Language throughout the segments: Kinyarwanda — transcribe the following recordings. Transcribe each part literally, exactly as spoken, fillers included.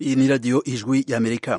Iyi ni radiyo ijwi y'Amerika.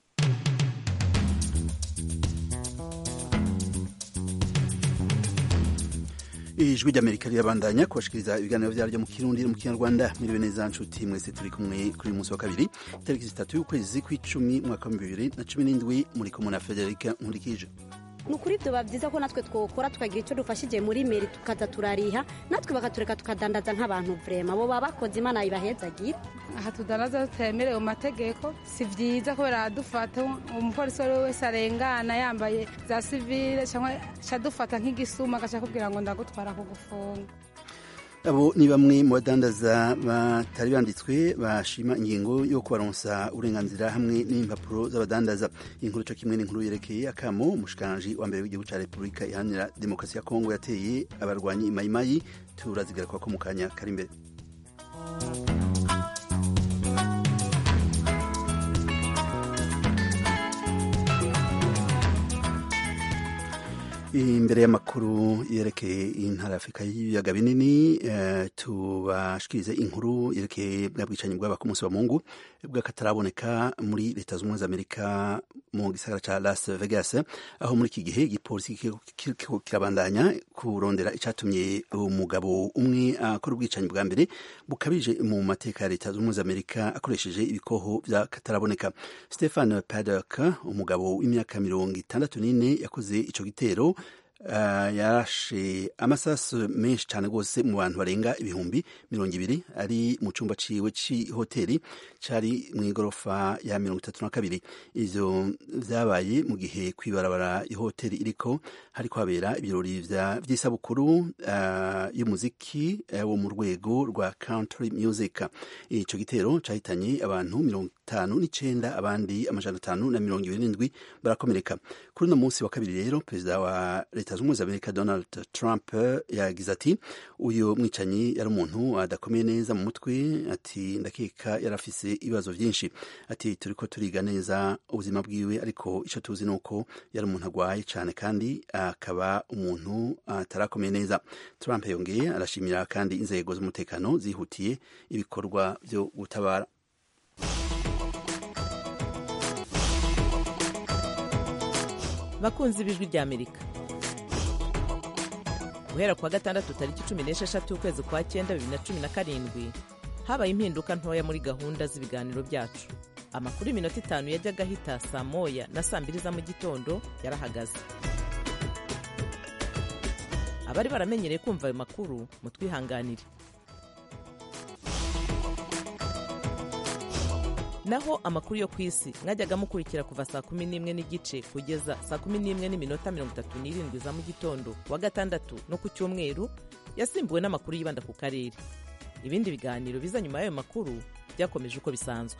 Ijwi ry'Amerika rirabandanya kubashikiriza ibiganiro vyaryo mu Kirundi mu Kinyarwanda. Miriwe neza nshuti mwese turi kumwe kuri uyu munsi wa kabiri tariki zitatu y'ukwezi kw'icumi mwaka wa bibiri na cumi n'indwi muri kumwe na Federica Nkurikije. Nukuri byo bavyiza ko natwe twokora tukagira ico dufashije muri meri tukaza turariha natwe bakatureka tukadandaza nk'abantu vrema bo babakoze Imana ibahezagira. Aha tudandaza tutemerewe mu mategeko si vyiza kubera dufata umupolisi wese arengana yambaye za civile cyangwa cadufata nk'igisuma gacha kugira ngo ndagutwara kugufunga. Abo ni bamwe mu badandaza batari banditswe bashima ingingo yo kubaronsa uburenganzira hamwe n'impapuro z'abadandaza. Inkuru cyo kimwe n'inkuru yerekeye akamo umushikanje wa mbere w'igihugu ca Republika Iharanira Demokarasi ya Kongo yateye abarwanyi imayimayi turazigaruka ko mu kanya kari imbere. Imbere y'amakuru yerekeye intara Afrika y'ibiyaga binini uh, tubashikirize inkuru yerekeye bwa bwicanyi bwaba ku munsi wa Mungu bw'akataraboneka muri Leta z'Ubumwe z'Amerika mu gisagara ca Las Vegas, aho muri iki gihe igipolisi kirabandanya kurondera icatumye umugabo umwe akora ubwicanyi bwa mbere bukabije mu mateka ya Leta z'Ubumwe z'Amerika akoresheje ibikoho vy'akataraboneka. Stephen Paddock, umugabo w'imyaka mirongo itandatu n'ine yakoze ico gitero, Uh, yarashe amasasu menshi cyane gose mu bantu barenga ibihumbi mirongo ibiri ari mu cumba ciwe ci hoteli cari mu igorofa ya mirongo itatu na kabiri. Ivyo vyabaye mu gihe kwibarabara ihoteli iriko hariko habera ibirori vy'isabukuru uh, y'umuziki uh, wo mu rwego rwa country music. Ico gitero cahitanye abantu mirongo itanu n'icenda abandi amajana atanu na mirongo ibiri n'indwi barakomereka. Kuri uno munsi wa kabiri rero perezida wa Leta z'Ubumwe z'Amerika Donald Trump yagize ati uyu mwicanyi yari umuntu adakomeye neza mu mutwe, ati ndakeka yarafise ibibazo vyinshi, ati turiko turiga neza ubuzima bwiwe ariko ico tuzi nuko yari umuntu agwaye cane kandi akaba umuntu atarakomeye neza. Trump yongeye arashimira kandi inzego z'umutekano zihutiye ibikorwa vyo gutabara. Bakunzi b'ijwi ry'Amerika, guhera kuwa gatandatu tariki cumi n'esheshatu ukwezi kwa cyenda bibiri na cumi na karindwi habaye impinduka ntoya muri gahunda z'ibiganiro byacu. Amakuru iminota itanu yajyaga ahita saa moya na saa mbiri za mu gitondo yarahagaze. Abari baramenyereye kumva ayo makuru mutwihanganire. Naho amakuru yo kwisi mwajyaga mukurikira kuva saa kumi n'imwe n'igice kugeza saa kumi n'imwe n'iminota mirongo itatu n'irindwi za mu gitondo wa gatandatu no ku cyumweru yasimbuwe n'amakuru yibanda ku karere. Ibindi biganiro biza nyuma y'ayo makuru byakomeje uko bisanzwe.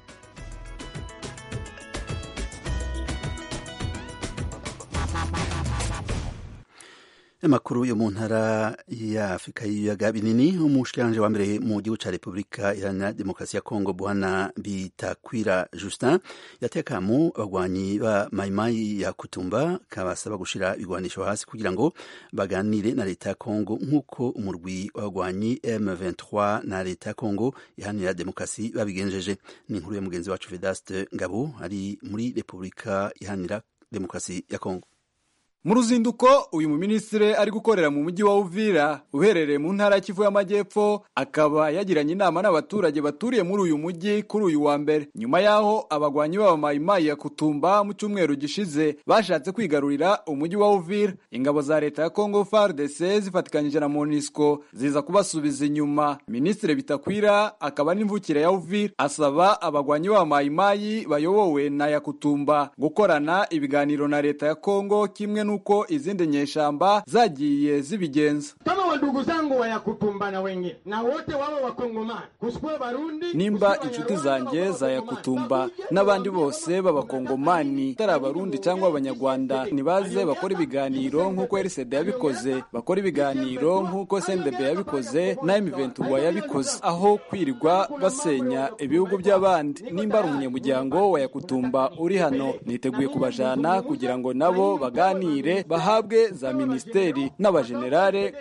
Amakuru yo mu ntara ya Afrika y'ibiyaga binini, umushikiranje wa mbere mu gihugu ca Republika Iharanira Demokarasi ya Kongo Bwana Bitakwira Justin yatekamo abagwanyi ba Maimai ya Kutumba kabasaba gushira ibigwanisho hasi kugira ngo baganire na Leta ya Kongo nk'uko umurwi w'abagwanyi M vingt-trois na Leta ya Kongo Iharanira Demokarasi babigenjeje. Ni inkuru ya mugenzi wacu Vedaste Ngabo ari muri Republika Iharanira Demokarasi ya Kongo. Mu ruzinduko uyu mu ministre ari gukorera mu mujyi wa Uvira uherereye mu ntara Kivu y'Amajyepfo, akaba yagiranye inama n'abaturage baturiye muri uyu mujyi kuri uyu wa mbere, nyuma yaho abagwanyi b'aba Maimai ya Kutumba mu cyumweru gishize bashatse kwigarurira umujyi wa Uvira. Ingabo za Leta ya Kongo F A R D C zifatikanyije na MONUSCO ziza kubasubiza inyuma. Ministre Bitakwira akaba n'imvukire ya Uvira asaba abagwanyi b'aba Maimai bayobowe na ya Kutumba gukorana ibiganiro na Leta ya Kongo kimwe uko izindi nyeshamba zagiye zibigenza. Kama wandugu zangu wa ya Kutumba na wengine na wote wao wakongomani kusikwe barundi, nimba inshuti zanjye za ya Kutumba n'abandi bose b'abakongomani tari abarundi cyangwa abanyarwanda nibaze bakora ibiganiro nk'uko R C D yabikoze, bakora ibiganiro nk'uko C N D B yabikoze na M vingt-trois yabikoze, aho kwirirwa basenya ibihugu by'abandi. Nimba ari umunyamuryango wa ya Kutumba uri hano, niteguye kubajana kugira ngo nabo baganire bahabwe za ministeri n'abajenerale nk'uko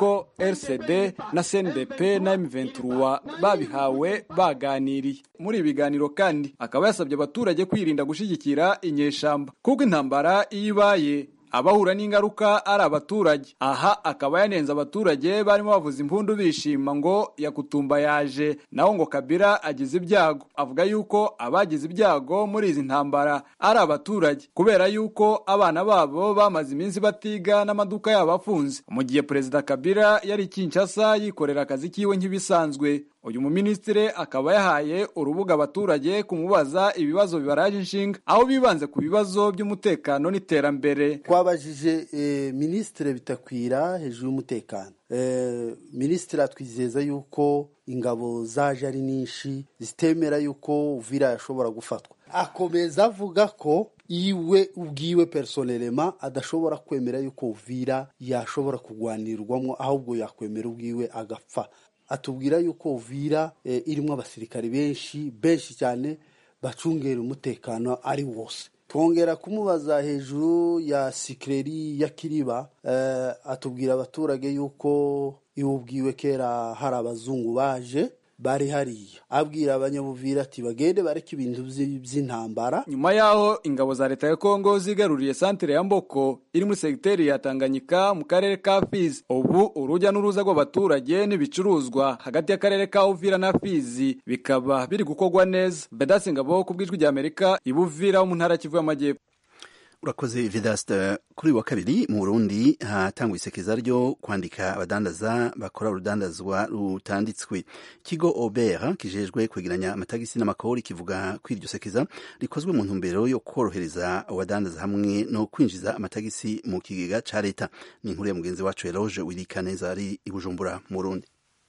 ko R C D na C N D P na M vingt-trois babihawe baganiriye. Muri ibiganiro kandi akaba yasabye abaturage kwirinda gushigikira inyeshamba kuko intambara iyibaye abahura n'ingaruka ari abaturage. Aha akaba yanenze abaturage barimo bavuza impundu bishima ngo Yakutumba yaje, naho ngo Kabila agize ibyago. Avuga yuko abagize ibyago muri izi ntambara ari abaturage kubera yuko abana babo bamaze iminsi batiga n'amaduka yabo afunze, mu gihe Perezida Kabila yari Kinshasa yikorera akazi kiwe nk'ibisanzwe. Uyu muministire akaba yahaye urubuga abaturage kumubaza ibibazo bibaraje inshinga, aho bibanze ku bibazo by'umutekano n'iterambere. Twabajije eh, ministre Bitakwira hejuru y'umutekano. Eh, ministre atwizeza yuko ingabo zaje ari nyinshi zitemera yuko Uvira yashobora gufatwa. Akomeza avuga ko iwe ubwiwe personnellement adashobora kwemera yuko Uvira yashobora kugwanirwamo, ahubwo yakwemera ubwiwe agapfa. Atubwira yuko Uvira e, irimo abasirikari benshi benshi cyane bacungera umutekano ari wose. Twongera kumubaza hejuru ya Sikleri ya Kiriba, e, atubwira abaturage yuko iwubwiwe kera hari abazungu baje bari hariya. Abwira abanyabuvira ati bagende bareke ibintu by'intambara. Nyuma yaho ingabo za leta ya Kongo zigaruriye santere ya Mboko iri muri segiteri ya Tanganyika mu karere ka Fizi. Ubu urujya n'uruza rw'abaturage n'ibicuruzwa hagati y'akarere ka Uvira na Fizi bikaba biri gukorwa neza. Bedasi Ngabo ku bw'ijwi rya Amerika ibuvira mu ntara Kivu y'Amajyepfo. Urakoze Vedaste. Kuri wa kabiri mu Burundi hatangwa isekeza ryo kwandika abadandaza bakora urudandazwa rutanditswe. Ikigo Obera kijejwe kwegeranya amatagisi n'amakori kivuga ko iryo sekeza rikozwe mu ntumbero yo korohereza abadandaza hamwe no kwinjiza amatagisi mu kigega ca leta. Ni inkuru ya mugenzi wacu Eloge Wirikaneza ari i Bujumbura mu Burundi.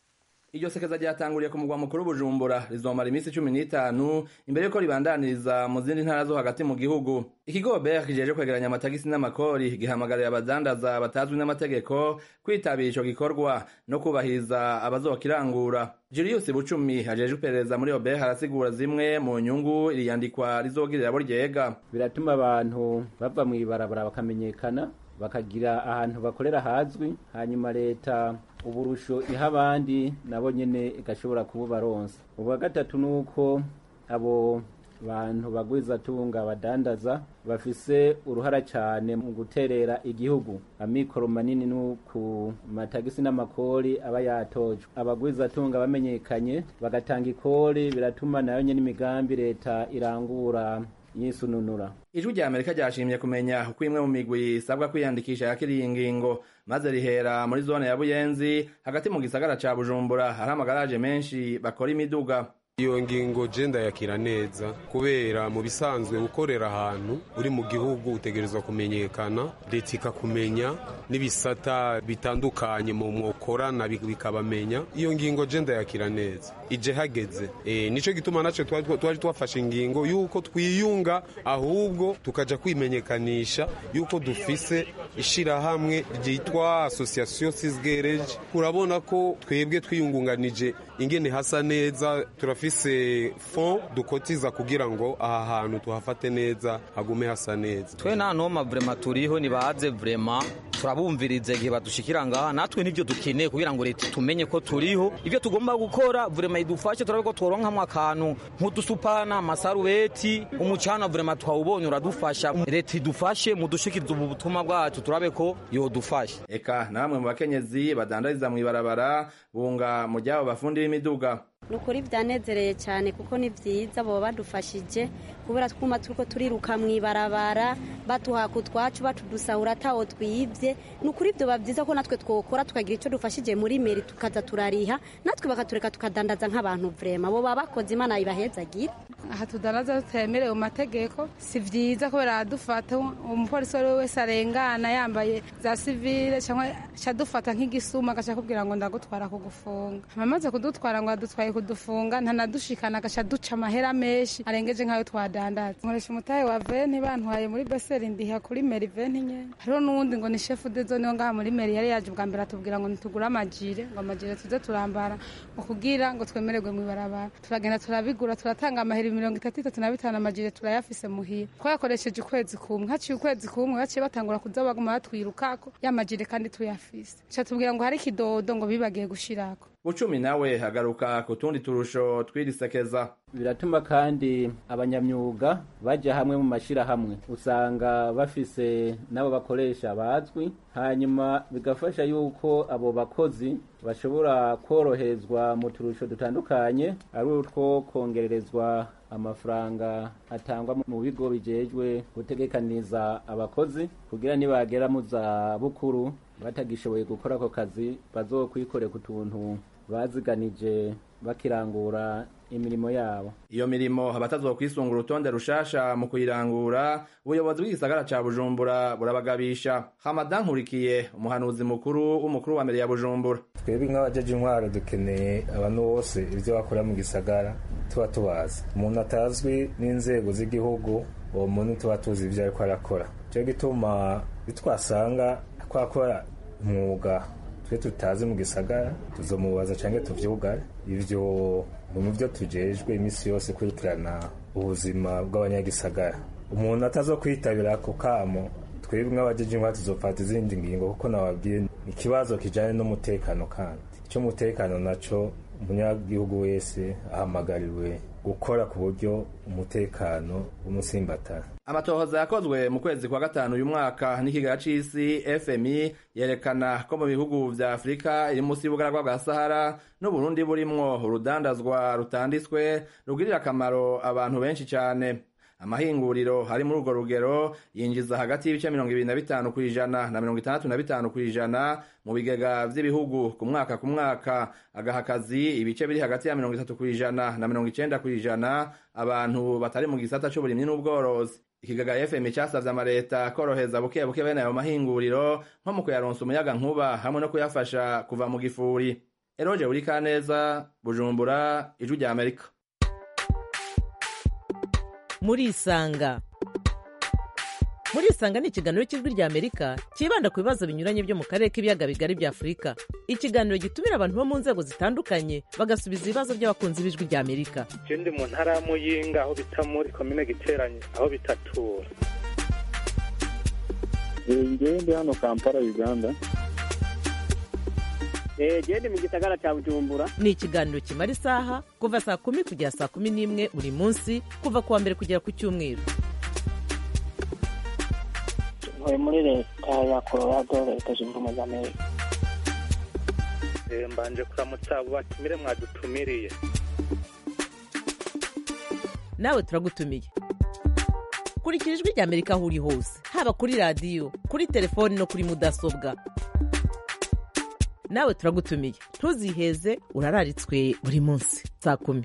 Iryo sekeza ryatanguriye ku mugwa mukuru Bujumbura rizomara iminsi cumi n'itanu imbere yuko ribandaniriza mu zindi ntara zo hagati mu gihugu. Ikigo Obert kijeje kwegeranya amatagisi n'amakori gihamagarira abadandaza batazwi n'amategeko kwitabira ico gikorwa no kubahiriza abazokirangura. Julius Bucumi ajeje iperereza muri Obert arasigura zimwe mu nyungu iriyandikwa rizogirira abo ryega. Biratuma abantu bava mu ibarabara bakamenyekana, bakagira ahantu bakorera hazwi, hanyuma leta uburusho iha abandi nabo nyene igashobora kububaronsa. Ubwa gatatu nuko abo bantu bagwiza tunga badandaza bafise uruhara cyane mu guterera igihugu amikoro manini no ku matagisi n'amakori aba yatojwe. Abagwiza tunga bamenyekanye bagatanga ikori, biratuma nayo nyene imigambi leta irangura yisununura. Ijwi rya Amerika ryashimye kumenya uko imwe mu migwi isabwa kwiyandikisha yakiriye ingingo, maze rihera muri zone ya Buyenzi hagati mu gisagara ca Bujumbura hari amagaraje menshi bakora imiduga. Iyo ngingo jenda yakira neza kubera mu bisanzwe ukorera ahantu uri mu gihugu utegerezwa kumenyekana, leta ikakumenya n'ibisata bitandukanye mu mwokorana bikabamenya. Iyo ngingo jenda yakira neza ije hageze. E, nico gituma naco twari twafashe ingingo yuko twiyunga, ahubwo tukaja kwimenyekanisha yuko dufise ishira hamwe ryitwa Association Sisgereje. Urabona ko twebwe twiyungunganije ingene hasa neza, turafise fond dukotiza kugira ngo aha hantu tuhafate neza hagume hasa neza. Twe nta noma vraiment turiho nibaze vraiment turabumvirize gihe badushikira ngaha, natwe nivyo dukeneye kugira ngo leta tumenye ko turiho ivyo tugomba gukora vraiment idufashe, turabe ko tworonka mu akantu nk'udusupana amasarubeti umucana vraiment twawubonye uradufasha, leta idufashe mu dushikiriza ubu butumwa bwacu turabe ko yo dufashe. Eka namwe mu bakenyezi badandariza mu ibarabara bunga mu ryabo bafundi b'imiduga. Nukuri byanezereye cyane kuko ni byiza bo badufashije kubera twuma turiko turiruka mu ibarabara batuha kutwacu batudusahura tawo twibye. Nukuri byo babyiza ko natwe twokora tukagira ico dufashije muri meri tukaza turariha, natwe bakatureka tukadandaza nk'abantu vraiment bo babakoze Imana ibahezagira. Aha tudandaza tutemerewe mu mategeko si byiza kubera dufata umupolisi wese arengana yambaye za civile cyangwa cyadufata nk'igisuma gacha kubwira ngo ndagutwara kugufunga. Amaze kudutwara ngo adutwaye kudufunga ntanadushikana agaca duca amahera menshi arengeje nkayo twadandaza. Nkoresha umutahe wa venti bantwaye muri beseri ndiha kuri meri venti nye. Hariho n'uwundi ngo ni chef de zone yo ngaha muri meri yari yaje bwa mbere atubwira ngo nitugura amajire, ngo amajire tuze turambara ngo kugira ngo twemererwe mu ibarabara. Turagenda turabigura turatanga amahera ibihumbi mirongo itatu itatu na bitanu amajire turayafise muhira twayakoresheje ukwezi kumwe haciye ukwezi kumwe baciye batangura kuza baguma batwirukako y'amajire kandi tuyafise ca tubwira ngo hari ikidodo ngo bibagiye gushirako. Bucumi nawe hagaruka ku tundi turusho twirisekeza. Biratuma kandi abanyamyuga baja hamwe mu mashirahamwe usanga bafise nabo bakoresha bazwi, hanyuma bigafasha yuko abo bakozi bashobora koroherezwa mu turusho dutandukanye ari utwo kongererezwa amafaranga atangwa mu bigo bijejwe gutegekaniza abakozi kugira nibagera mu za bukuru batagishoboye gukora ako kazi bazokwikore ku tuntu baziganije bakirangura imirimo yabo. Iyo mirimo abatazokwisunga urutonde rushasha mu kuyirangura ubuyobozi bw'igisagara ca Bujumbura burabagabisha. Hamadan Nkurikiye umuhanuzi mukuru w'umukuru wa mbere ya Bujumbura. Twebwe nk'abajeje intwaro dukeneye abantu bose ivyo bakora mu gisagara tuba tubazi. Umuntu atazwi n'inzego z'igihugu uwo muntu tuba tuzi ivyo ariko arakora. Cyo gituma bitwasanga kwakora umwuga twe tutazi mu gisagara tuzomubaza canke tuvyugare. Ivyo mu byo tujejwe imisi yose kurikirana ubuzima bw'abanyagisagara. Umuntu atazokwitabira ako kamo twebwe nk'abajeje intwaro tuzofata izindi ngingo kuko nababwiye ikibazo kijanye n'umutekano kandi ico mutekano naco umunyagihugu wese ahamagariwe gukora ku buryo umutekano w'umusimbatara. Amatohoza yakozwe mu kwezi kwa gatanu uyu mwaka n'ikigaga c'isi F M I yerekana ko mu bihugu vya Afrika iri musi y'ubugaragwa bwa Sahara no Burundi burimwo urudandazwa rutanditswe rugirira akamaro abantu benshi cyane. Amahinguriro hari muri urwo rugero yinjiza hagati y'ibice mirongo ibiri na bitanu kw'ijana na mirongo itandatu na bitanu kw'ijana mu bigega vy'ibihugu ku mwaka ku mwaka, agaha akazi ibice biri hagati ya mirongo itatu kw'ijana na mirongo icenda kw'ijana abantu batari mu gisata c'uburimyi n'ubworozi. Ikigaga F M I casavye amareta koroheza buke buke bene ayo mahinguriro nko mu kuyaronsa umuyaga nkuba hamwe no kuyafasha kuva mu gifuri. Eroje Urikaneza, Bujumbura, Ijwi rya Amerika. Murisanga. Murisanga ni ikiganiro cy'Ijwi rya Amerika kibanda ku bibazo binyuranye byo mu karere k'ibiyaga bigari bya Afrika. Ikiganiro gitumira abantu bo mu nzego zitandukanye bagasubiza ibibazo by'abakunzi b'Ijwi rya Amerika. Je ndi mu ntara ya Muyinga aho bita muri commune Giteranye aho bitatura. Ngewe ndi hano Kampala Uganda. Eh je ndi mu gisagara ca Bujumbura. Ni ikiganiro kimara isaha kuva saa kumi kugera saa kumi n'imwe buri munsi kuva kuwa mbere kugera ku cyumweru. Ntuye muri leta ya Colorado leta zunze ubumwe za Amerika. Eh mbanje kuramutsa abo batumire mwadutumiriye. Nawe turagutumiye. Kurikira Ijwi rya Amerika aho uri hose, haba kuri radio, kuri telefone no kuri mudasobwa. Nawe turagutumiye. Ntuziheze urararitswe buri munsi saa kumi.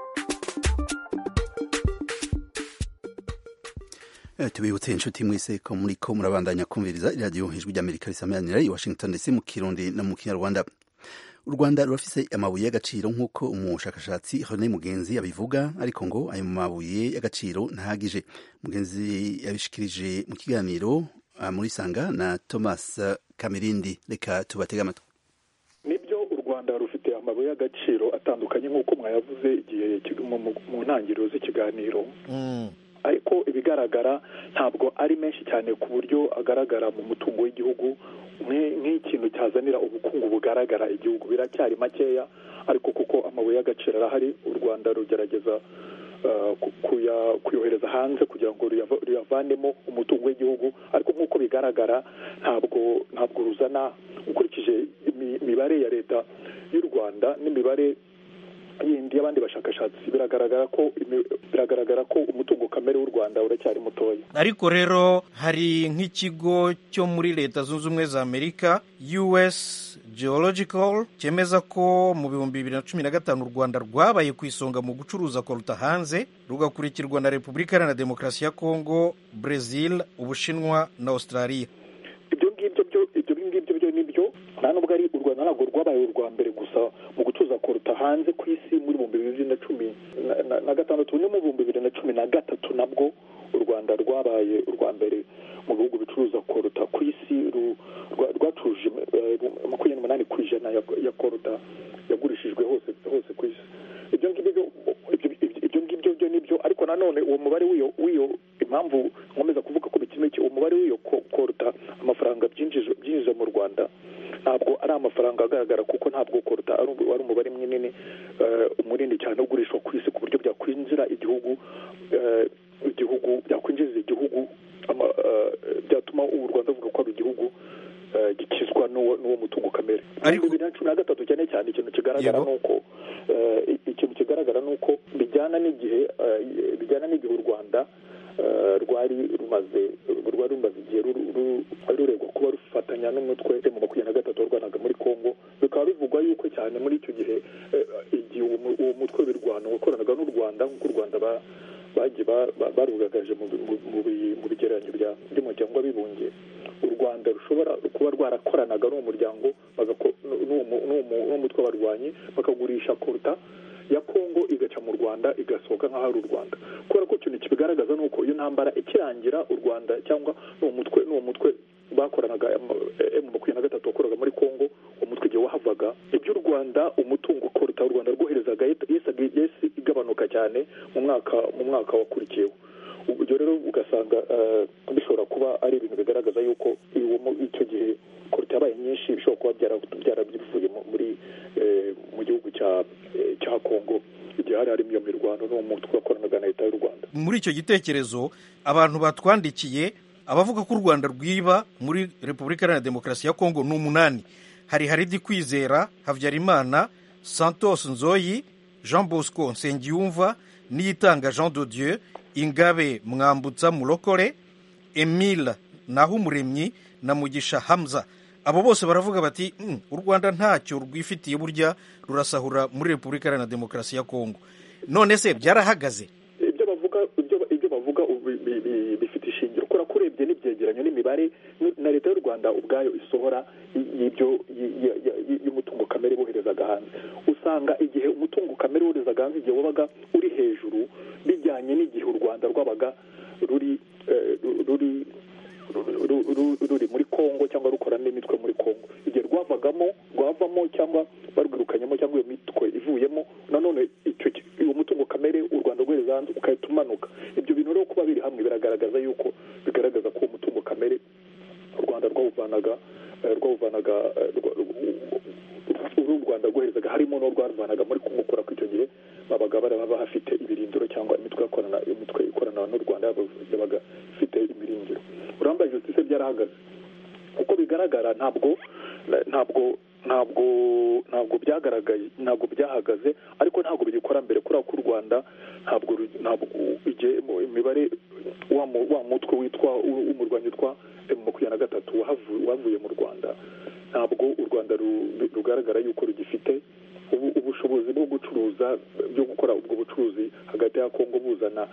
Tubibutse inshuti mwese ko muri ko murabandanya kumviriza radio Ijwi rya Amerika risamanira i Washington D C mu Kirundi no mu Kinyarwanda. U Rwanda rurafise amabuye y'agaciro nk'uko umushakashatsi René Mugenzi abivuga, ariko ngo ayo mabuye y'agaciro ntahagije. Mugenzi yabishikirije mu kiganiro muri Sanga na Thomas Kamirindi. Reka tubatega amatwi. Nibyo u Rwanda rufite amabuye y'agaciro atandukanye nk'uko mwayavuze igihe mu ntangiriro z'ikiganiro. Mm. Ariko ibigaragara ntabwo ari menshi cyane ku buryo agaragara mu mutungo w'igihugu nk'ikintu cyazanira ubukungu bugaragara igihugu. Biracyari makeya, ariko kuko amabuye y'agaciro arahari, u Rwanda rugerageza kuyohereza hanze kugira ngo ruyavanemo umutungo w'igihugu, ariko nk'uko bigaragara ntabwo ntabwo ruzana, ukurikije imibare ya leta y'u Rwanda n'imibare yindi y'abandi bashakashatsi, biragaragara ko biragaragara ko umutungo kamere w'u Rwanda uracyari mutoya. Ariko rero hari nk'ikigo cyo muri leta zunze ubumwe za Amerika U S Geological cyemeza ko mu bihumbi bibiri na cumi na gatanu u Rwanda rwabaye ku isonga mu gucuruza koruta hanze, rugakurikirwa na Repubulika Iharanira Demokarasi ya Kongo, Brazil, Ubushinwa na Australia. Ibyo ngibyo byo ibyo ngibyo byo nibyo nta nubwo ari u Rwanda ntabwo rwabaye u rwa mbere gusa mu gucuruza koruta hanze ku isi. Muri bibiri na cumi na gatandatu no mu bibiri na cumi na gatatu nabwo u Rwanda rwabaye u rwa mbere mu bihugu bicuruza koruta ku isi, rwacuruje makumyabiri n'umunani ku ijana ya koruta yagurishijwe hose hose ku isi. Ibyo ngibyo ibyo ngibyo byo nibyo, ntabwo ari amafaranga agaragara kuko ntabwo koruta ari umubare munini munini cyane ugurishwa ku isi ku buryo byakwinjira igihugu igihugu byakwinjiza igihugu byatuma u Rwanda avuga ko ari igihugu gikizwa n'uwo mutungo kamere. Ariko bibiri na cumi na gatatu cyane cyane ikintu kigaragara nuko ikintu kigaragara nuko bijyana n'igihe bijyana n'igihe u Rwanda rwari rumaze rwari rumaze igihe ruregwa kuba rufatanya n'umutwe mu makumyabiri na gatatu warwanaga muri Kongo, bikaba bivugwa yuko cyane muri icyo gihe igihe uwo mutwe w'irwano wakoranaga n'u Rwanda nk'uko u Rwanda bagiye barugagaje mu bigereranyo by'umuryango w'abibumbye, u Rwanda rushobora kuba rwarakoranaga n'uwo muryango n'uwo mutwe w'abarwanyi bakagurisha koruta ya Kongo igaca mu Rwanda igasohoka nk'aho ari u Rwanda, kubera ko ikintu kibigaragaza ni uko iyo ntambara ikirangira u Rwanda cyangwa n'uwo mutwe n'uwo mutwe bakoranaga mu makumyabiri na gatatu wakoraga muri Kongo, uwo mutwe igihe wahavaga ibyo u Rwanda umutungo koruta u Rwanda rwoherezaga yesi igabanuka cyane mu mwaka mu mwaka wakurikiyeho. Ubwo rero ugasanga bishobora kuba ari ibintu bigaragaza yuko icyo gihe koruta yabaye nyinshi bishobora kuba byarabivuye muri mu gihugu cya cya Kongo igihe hari harimo iyo mirwano n'uwo mutwe wakoranaga na leta y'u Rwanda. Muri icyo gitekerezo abantu batwandikiye abavuga ko u Rwanda rwiba muri Repubulika Iharanira Demokarasi ya Kongo ni umunani. Hari Haridi Kwizera, Habyarimana, Santos Nzoyi, Jean Bosco Nsengiyumva, Niyitanga Jean de Dieu, Ingabe Mwambutsa Mulokore, Emile Nahumuremyi na Mugisha Hamza. Abo bose baravuga bati mm, u Rwanda ntacyo rwifitiye burya rurasahura muri Repubulika Iharanira Demokarasi ya Kongo. None se byarahagaze? Ibyo bavuga ibyo ibyo bavuga bifite ishingiro kora kurebye n'ibyegeranyo n'imibare na leta y'u Rwanda ubwayo isohora y'ibyo y'umutungo kamere boherezaga hanze. Usanga igihe umutungo kamere woherezaga hanze igihe wabaga uri hejuru bijyanye n'igihe u Rwanda rwabaga ruri ruri ruri muri Kongo cyangwa rukora n'imitwe muri Kongo, igihe rwavagamo rwavamo cyangwa barwirukanyemo cyangwa iyo mitwe ivuyemo, nanone icyo uwo mutungo kamere u Rwanda rwohereza hanze ukahita umanuka. Ibyo bintu rero kuba biri hamwe biragaragaza yuko bigaragaza ko uwo mutungo kamere u Rwanda rwawuvanaga rwawuvanaga u Rwanda rwoherezaga harimo no rwaruvanaga muri Kongo, kora ko icyo gihe babaga baraba hafite ibirindiro cyangwa imitwe yakorana imitwe ikorana n'u Rwanda yabaga ifite imiringiro. Uramba justice byarahagaze uko bigaragara, ntabwo ntabwo ntabwo ntabwo byagaragaye ntabwo byahagaze, ariko ntabwo bigikora mbere kuri ko u Rwanda ntabwo ntabwo igihe imibare wa mutwe witwa umurwanyi witwa makumyabiri na gatatu wavuye mu Rwanda, ntabwo u Rwanda rugaragara yuko rugifite ubushobozi bwo gucuruza byo gukora ubwo bucuruzi hagati ya Kongo buzana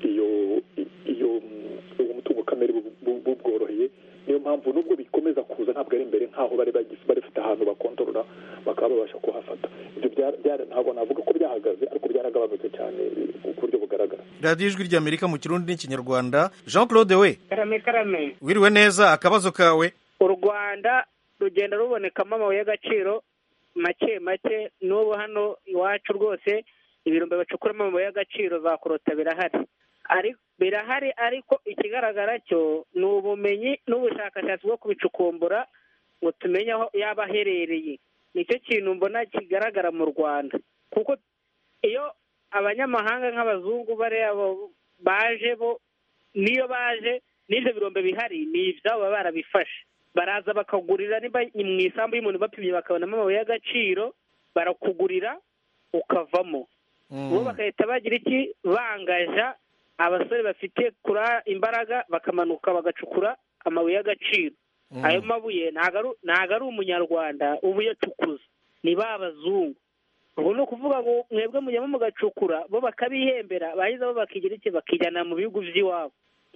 iyo iyo uwo mutungo kamere bubworoheye. Niyo mpamvu nubwo bikomeza kuza ntabwo ari imbere nk'aho bari barifite ahantu bakontorora bakaba babasha kuhafata. Ibyo ntabwo navuga ko byahagaze, ariko byaragabanutse cyane ku buryo bugaragara. Radiyo Ijwi ry'Amerika mu Kirundi n'Ikinyarwanda. Jean Claude we karame karame, wiriwe neza, akabazo kawe? U Rwanda rugenda rubonekamo amabuye y'agaciro make make, n'ubu hano iwacu rwose ibirombe bacukuramo amabuye y'agaciro za korota birahari ariko birahari ariko ikigaragara cyo ni ubumenyi n'ubushakashatsi bwo kubicukumbura ngo tumenye aho yaba aherereye. Nicyo kintu mbona kigaragara mu Rwanda, kuko iyo abanyamahanga nk'abazungu bariya baje bo niyo baje n'ibyo birombe bihari ni ibyabo baba barabifashe, baraza bakagurira niba mu isambu y'umuntu bapimye bakabonamo amabuye y'agaciro barakugurira ukavamo, bo bagahita bagira iki bangaja abasore bafite kura imbaraga bakamanuka bagacukura amabuye y'agaciro. Ayo mabuye ntago ari umunyarwanda ubu yacukuza, ni ba bazungu. Ubwo ni ukuvuga ngo mwebwe mujyamo mugacukura bo bakabihembera, bahiza bo bakigira iki bakijyana mu bihugu by'iwabo.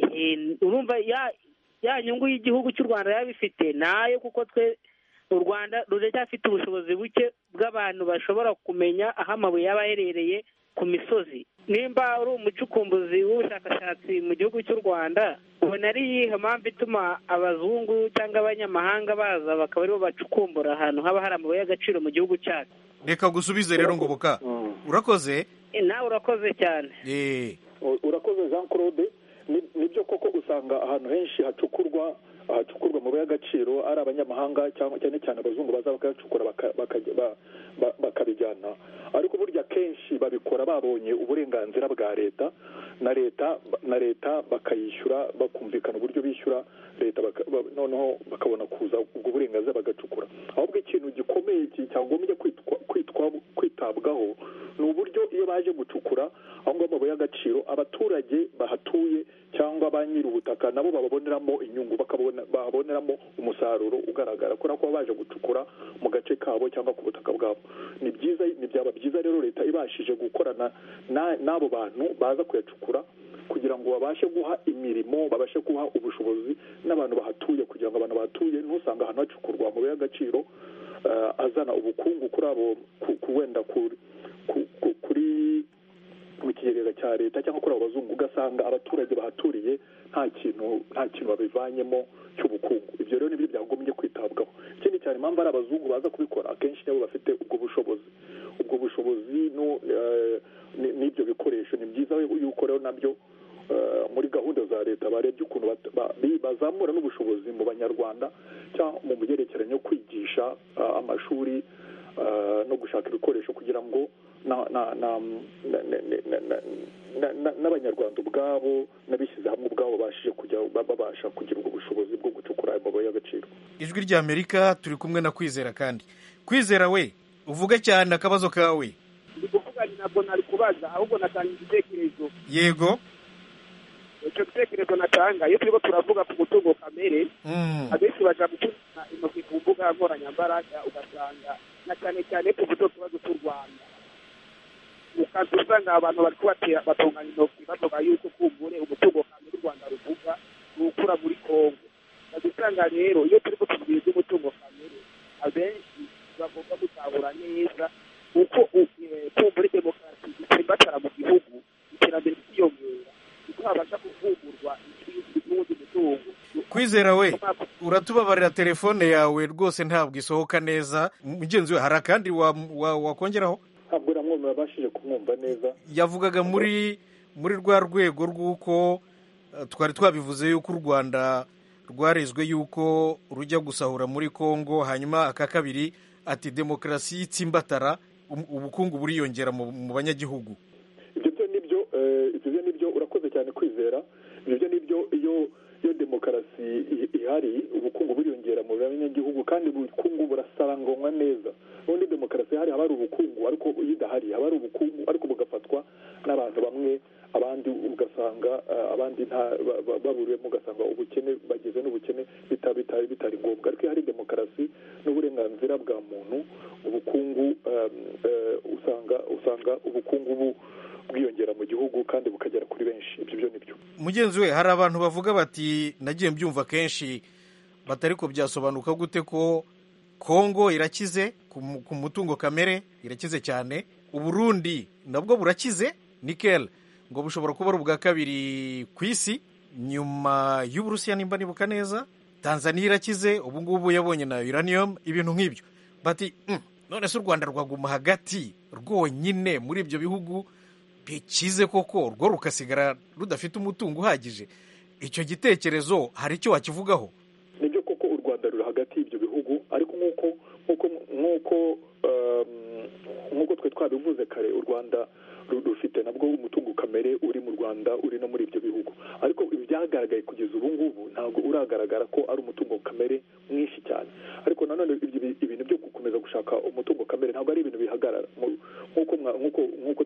Urumva ya ya nyungu y'igihugu cy'u Rwanda yabifite nayo, kuko twe u Rwanda ruracyafite ubushobozi buke bw'abantu bashobora kumenya aho amabuye yaba aherereye ku misozi. Nimba ari umucukumbuzi w'ubushakashatsi mu gihugu cy'u Rwanda, ubona ari iyihe mpamvu ituma abazungu cyangwa abanyamahanga baza bakaba aribo bacukumbura ahantu haba hari amabuye y'agaciro mu gihugu cyacu? Reka gusubize rero Ngoboka. Urakoze? Nawe urakoze cyane. Urakoze Jean Claude. Nibyo koko usanga ahantu henshi hacukurwa ahacukurwa amabuye y'agaciro ari abanyamahanga cyangwa cyane cyane abazungu baza bakayacukura bakabijyana, ariko burya kenshi babikora babonye uburenganzira bwa leta na leta na leta bakayishyura, bakumvikana uburyo bishyura leta, noneho bakabona kuza ubwo burenganzira bagacukura. Ahubwo ikintu gikomeye cyagombye kwitabwaho ni uburyo iyo baje gucukura aho ngaho amabuye y'agaciro, abaturage bahatuye cyangwa ba nyiri ubutaka nabo bababoneramo inyungu, bahaboneramo umusaruro ugaragara kubera ko baje gucukura mu gace kabo cyangwa ku butaka bwabo. Ni byiza, ni byaba byiza rero leta ibashije gukorana n'abo bantu baza kuyacukura kugira ngo babashe guha imirimo, babashe guha ubushobozi n'abantu bahatuye, kugira ngo abantu bahatuye ntusanga ahantu hacukurwa amabuye y'agaciro azana ubukungu kuri abo wenda kuri mu kigereza cya leta cyangwa kuri abo bazungu, ugasanga abaturage bahaturiye nta kintu nta kintu babivanyemo cy'ubukungu. Ibyo rero nibyo byagombye kwitabwaho. Ikindi cyane impamvu ari abazungu baza kubikora, akenshi nabo bafite ubwo bushobozi ubwo bushobozi n'ibyo bikoresho. Ni byiza yuko rero nabyo muri gahunda za leta barebye ukuntu bazamura n'ubushobozi mu banyarwanda cyangwa mu byerekeranye no kwigisha amashuri no gushaka ibikoresho kugira ngo n'abanyarwanda ubwabo n'abishyize hamwe ubwabo babashije kujya babasha kugira ubwo bushobozi bwo gucukura amabuye y'agaciro. Ijwi ry'Amerika turi kumwe na Kwizera. Kandi Kwizera, we uvuge cyane akabazo kawe. Ndi kuvuga ni ntabwo nari kubaza, ahubwo natanga igitekerezo. Yego. Icyo gitekerezo natanga, iyo turiko turavuga ku mutungo kamere, abenshi baja gukina intoki ku mbuga nkoranyambaga, ugasanga na cyane cyane ku buto tubazo cy'u Rwanda, ukaza usanga abantu bariko batunganya intoki bavuga yuko kumbure umutungo kamere u Rwanda ruvuga ni ukura muri Kongo. Ugasanga rero iyo turiko tubwira iby'umutungo kamere, abenshi bagomba gutahura neza uko kumbure demokarasi itsimbatara mu gihugu, iterambere ryiyongera, uko habasha kuvugurwa n'ubundi mutungo. Kwizera, we uratubabarira telefone yawe rwose ntabwo isohoka neza. Mugenzi we hari akandi wakongeraho? Ntabwo namwe babashije kumwumva neza. Yavugaga muri muri rwa rwego rw'uko twari twabivuze yuko u Rwanda rwarezwe yuko rujya gusahura muri Kongo, hanyuma aka kabiri ati demokarasi y'itsimbatara, ubukungu buriyongera mu banyagihugu. Ibyo byo nibyo ibyo byo nibyo urakoze cyane Kwizera. Ibyo byo nibyo iyo iyo demokarasi ihari ubukungu buriyongera mu banyagihugu kandi ubukungu burasaranganywa neza. Ubundi demokarasi ihari haba ari ubukungu, ariko iyo idahari haba ari ubukungu ariko bugafatwa n'abantu bamwe, abandi ugasanga abandi baburiwemo, ugasanga ubukene bageze n'ubukene bitari bitari ngombwa. Ariko hari demokarasi n'uburenganzira bwa muntu, ubukungu usanga usanga ubukungu bwiyongera mu gihugu kandi bukagera kuri benshi. Ibyo byo nibyo. Mugenzi we, hari abantu bavuga bati, nagiye mbyumva kenshi batari ko byasobanuka gute ko Kongo irakize ku mutungo kamere, irakize cyane, Uburundi nabwo burakize nickel, ngo bushobora kuba ari ubwa kabiri ku isi nyuma y'Uburusiya nimba nibuka neza. Tanzania irakize, ubu ngubu yabonye na uranium, ibintu nk'ibyo. Bati mm, none se u Rwanda rwaguma hagati rwonyine muri ibyo bihugu bikize koko, rwo rukasigara rudafite umutungo uhagije. Icyo gitekerezo hari icyo wakivugaho? Nibyo koko u Rwanda ruri hagati y'ibyo bihugu, ariko nk'uko nk'uko nk'uko nk'uko twe twabivuze kare, u Rwanda rufite nabwo umutungo kamere uri mu Rwanda, uri no muri ibyo bihugu. Ariko ibyagaragaye kugeza ubu ngubu ntabwo uragaragara ko ari umutungo kamere mwinshi cyane. Ariko nanone ibintu byo gukomeza gushaka umutungo kamere ntabwo ari ibintu bihagarara. Nk'uko nk'uko nk'uko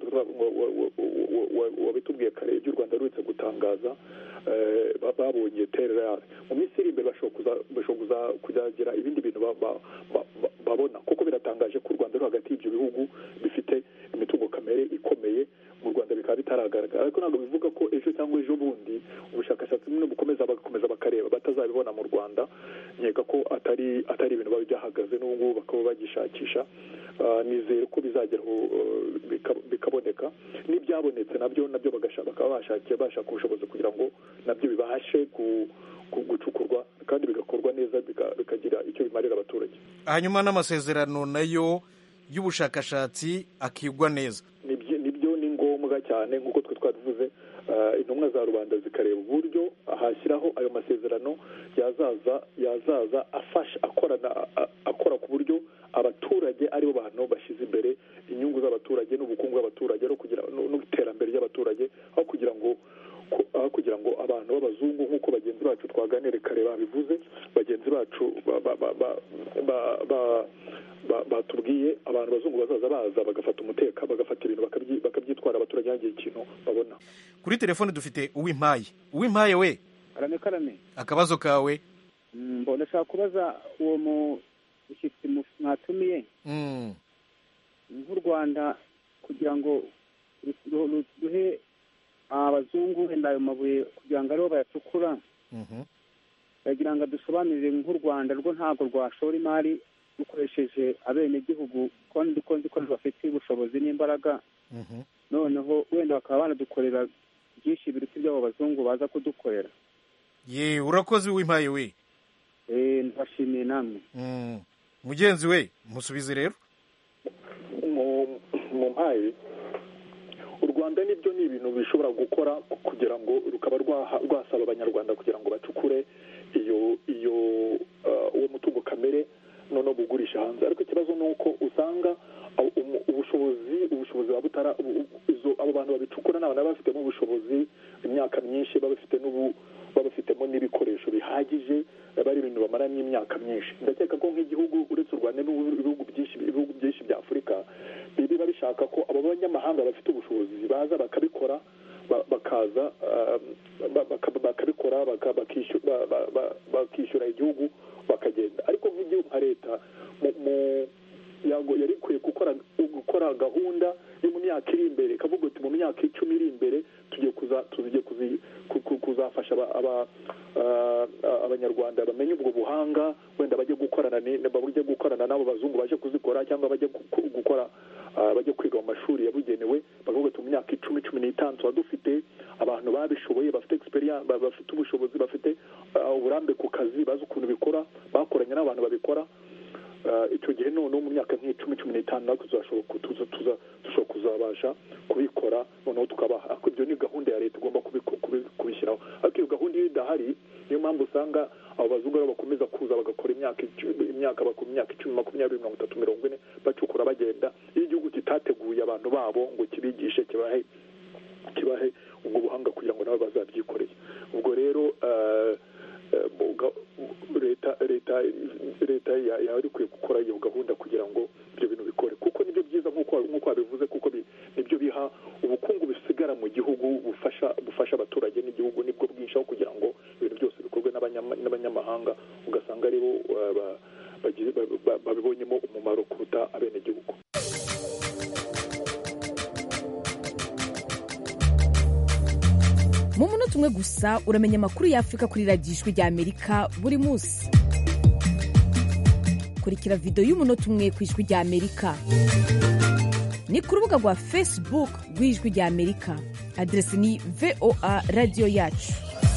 wabitubwiye kare, ibyo u Rwanda ruretse gutangaza babonye terera mu minsi iri imbere bashobora kuzagira ibindi bintu babona, kuko biratangaje ko u Rwanda ruri hagati y'ibyo bihugu bifite imitungo kamere ikomeye. Mu Rwanda bikaba bitaragaragara, ariko ntabwo bivuga ko ejo cyangwa ejo bundi ubushakashatsi bumwe bukomeza bagakomeza bakareba batazabibona mu Rwanda. Nkeka ko atari atari ibintu baba byahagaze, n'ubu ngubu bakaba bagishakisha. Nizere ko bizageraho bikaboneka, n'ibyabonetse nabyo nabyo bakaba bashakiye bashaka ubushobozi kugira ngo nabyo bibashe gucukurwa kandi bigakorwa neza, bikagira icyo bimarira abaturage. Hanyuma n'amasezerano nayo y'ubushakashatsi akigwa neza. Nibyo ni ngombwa vuba cyane nk'uko twe twabivuze intumwa za rubanda zikareba uburyo hashyiraho ayo masezerano yazaza yazaza afasha akorana akora ku buryo abaturage aribo bantu bashyize imbere inyungu z'abaturage n'ubukungu bw'abaturage no kugira n'iterambere ry'abaturage aho kugira ngo aho kugira ngo abantu b'abazungu nk'uko bagenzi bacu twaganire kare babivuze bagenzi bacu batubwiye abantu bazungu bazaza baza bagafata umuteka bagafata ibintu bakabyitwara abaturage ntagiye ikintu babona. Kuri telefone dufite uwimpaye uwimpaye we karame karame akabazo kawe. mbona nshaka kubaza uwo mushyitsi mwatumiye nk'u Rwanda kugira ngo duhe abazungu wenda ayo mabuye kugira ngo aribo bayacukura bagira ngo dusobanurire nk'u Rwanda rwo ntabwo rwashora imari dukoresheje abenegihugu kandi ko nzi ko bafite ubushobozi n'imbaraga noneho wenda bakaba banadukorera byinshi biruta iby'abo bazungu baza kudukorera. ye urakoze wimpaye we. eh ndashimiye namwe. mugenzi we musubize rero. mu mpaye u Rwanda nibyo ni ibintu bishobora gukora kugira ngo rukaba rwasaba abanyarwanda kugira ngo bacukure iyo iyo uwo mutungo kamere none bugurisha hanze, ariko ikibazo ni uko usanga ubushobozi ubushobozi babutara izo abo bantu babicukura n'abana bafitemo ubushobozi imyaka myinshi babafite n'ubu babafitemo n'ibikoresho bihagije bari ibintu bamara n'imyaka myinshi. Ndakeka ko nk'igihugu uretse u Rwanda n'ibihugu byinshi ibihugu byinshi bya Afurika biba bishaka ko abo banyamahanga bafite ubushobozi baza bakabikora bakaza bakabikora bakishyura igihugu bakagenda, ariko nk'igihugu nka leta yari ikwiye gukora gukora gahunda yo mu myaka iri imbere kavuga ati mu myaka icumi iri imbere tugiye kuza tugiye kuzafasha abanyarwanda bamenye ubwo buhanga wenda bajye gukorana bajye gukorana n'abo bazungu baje kuzikora cyangwa bajye gukora bajye kwiga mu mashuri yabugenewe bakavuga ati mu myaka icumi cumi n'itanu tuba dufite abantu babishoboye bafite experience bafite ubushobozi bafite uburambe ku kazi bazi ukuntu bikora bakoranye n'abantu babikora. Icyo gihe noneho mu myaka nk'icumi cumi n'itanu natwe tuzashobora kuzabasha kubikora noneho tukabaha, ariko ibyo ni gahunda ya leta igomba kubishyiraho, ariko iyo gahunda iyo idahari niyo mpamvu usanga abo bazungu rero bakomeza kuza bagakora imyaka imyaka bakora imyaka icumi makumyabiri mirongo itatu mirongo ine bacukura bagenda, iyo igihugu kitateguye abantu babo ngo kibigishe kibahe kibahe ubwo buhanga kugira ngo nabo bazabyikoreye. Ubwo rero leta leta leta yari ikwiye gukora iyo gahunda kugira ngo ibyo bintu bikore, kuko nibyo byiza nk'uko nk'uko babivuze, kuko nibyo biha ubukungu bisigara mu gihugu bufasha bufasha abaturage n'igihugu nibwo bwinshi aho kugira ngo ibintu byose bikorwe n'abanyamahanga ugasanga aribo babibonyemo umumaro kuruta abenegihugu. mu munota umwe gusa uramenya amakuru y'Afurika kuri radiyo ijwi rya Amerika buri munsi. kurikira video y'umunota umwe ku ijwi rya Amerika ni ku rubuga rwa Facebook rw'ijwi rya Amerika, adresi ni V O A radio yacu.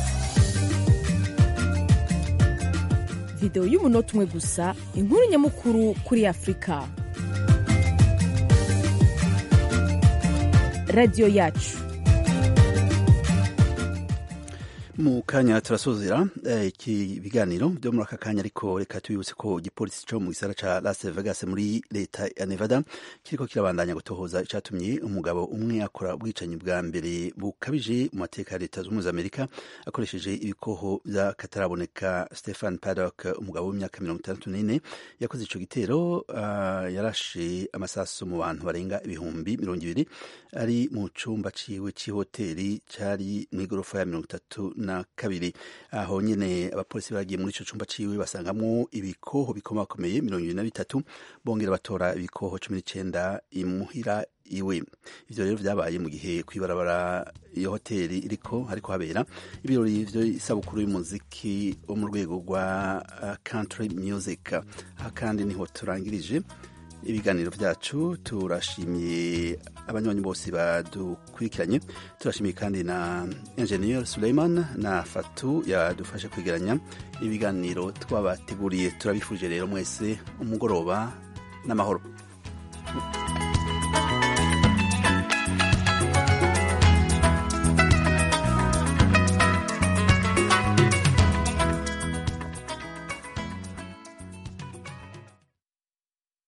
video y'umunota umwe gusa, inkuru nyamukuru kuri Afurika. radio yacu. mu kanya turasozera iki biganiro byo muri aka kanya, ariko reka tubibutse ko igipolisi cyo mu gisagara ca Las Vegas muri leta ya Nevada kiriko kirabandanya gutohoza icatumye umugabo umwe akora ubwicanyi bwa mbere bukabije mu mateka ya leta z'umwe za Amerika akoresheje ibikoho vya kataraboneka. Stephen Paddock, umugabo w'imyaka mirongo itandatu n'ine, yakoze ico gitero uh, yarashe amasasu mu bantu barenga ibihumbi mirongo ibiri ari mu cumba ciwe c'ihoteli cari mw'igorofa ya mirongo itatu na kabiri. Aho nyene abapolisi baragiye muri ico cumba ciwe basangamwo ibikoho bikomakomeye mirongo ibiri na bitatu, bongera batora ibikoho cumi n'icenda imuhira iwe. Ivyo rero vyabaye mu gihe kwibarabara iyo hoteli iriko hariko habera ibirori vy'isabukuru y'umuziki wo mu rwego rwa uh, country music. Aha kandi niho turangirije ibiganiro vyacu. Turashimiye abanywanyi bose badukurikiranye, turashimiye kandi na Engineer Suleiman na Fatu yadufashe kwegeranya ibiganiro twabateguriye. Turabifuje rero mwese umugoroba n'amahoro.